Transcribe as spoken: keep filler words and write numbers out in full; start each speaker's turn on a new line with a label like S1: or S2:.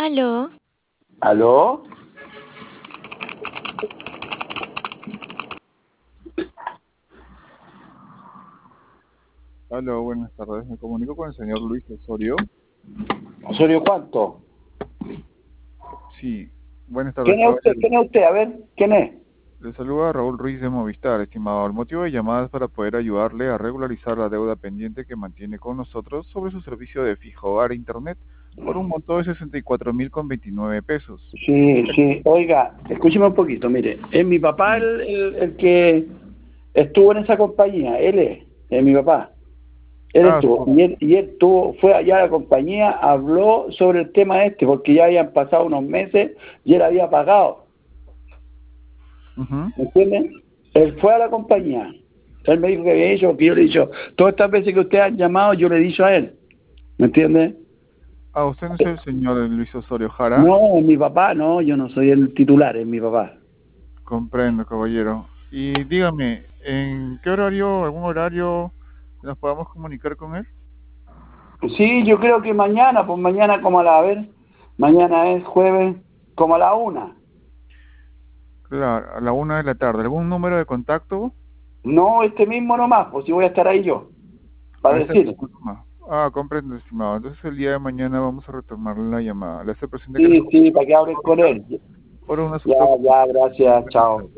S1: Aló.
S2: ¿Aló?
S3: Hola, buenas tardes. Me comunico con el señor Luis Osorio.
S2: ¿Osorio cuánto?
S3: Sí, buenas tardes,
S2: ¿Quién es usted?
S3: caballero.
S2: ¿Quién es usted? A ver, ¿quién es?
S3: Le saluda Raúl Ruiz de Movistar, estimado. El motivo de llamada es para poder ayudarle a regularizar la deuda pendiente que mantiene con nosotros sobre su servicio de fijo hogar e internet por un monto de sesenta y cuatro mil con veintinueve pesos.
S2: Sí, sí. Oiga, escúcheme un poquito, mire. Es mi papá el, el, el que estuvo en esa compañía. Él es, es mi papá. Él
S3: Ah,
S2: estuvo.
S3: sí.
S2: Y él, y él tuvo, fue allá a la compañía, habló sobre el tema este, porque ya habían pasado unos meses y él había pagado.
S3: Ujú.
S2: ¿Me entienden? Él fue a la compañía. Él me dijo que había hecho, porque yo le he dicho, todas estas veces que ustedes han llamado, yo le he dicho a él. ¿Me entiende?
S3: Ah, usted no es el señor Luis Osorio Jara.
S2: No, mi papá, no, yo no soy el titular, es mi papá.
S3: Comprendo, caballero. Y dígame, ¿en qué horario, algún horario nos podamos comunicar con él?
S2: Sí, yo creo que mañana, pues mañana como a la, a ver, mañana es jueves, como a la una.
S3: Claro, a la una de la tarde. ¿Algún número de contacto?
S2: No, este mismo nomás, pues si voy a estar ahí yo,
S3: A
S2: para
S3: ese
S2: decir.
S3: mismo. Ah, comprendo, estimado. Entonces el día de mañana vamos a retomar la llamada. Le hace presente que nos
S2: Sí, sí,
S3: comunicamos
S2: para que hables con
S3: ahorita
S2: él.
S3: por un
S2: Ya,
S3: asunto
S2: ya, gracias, chao.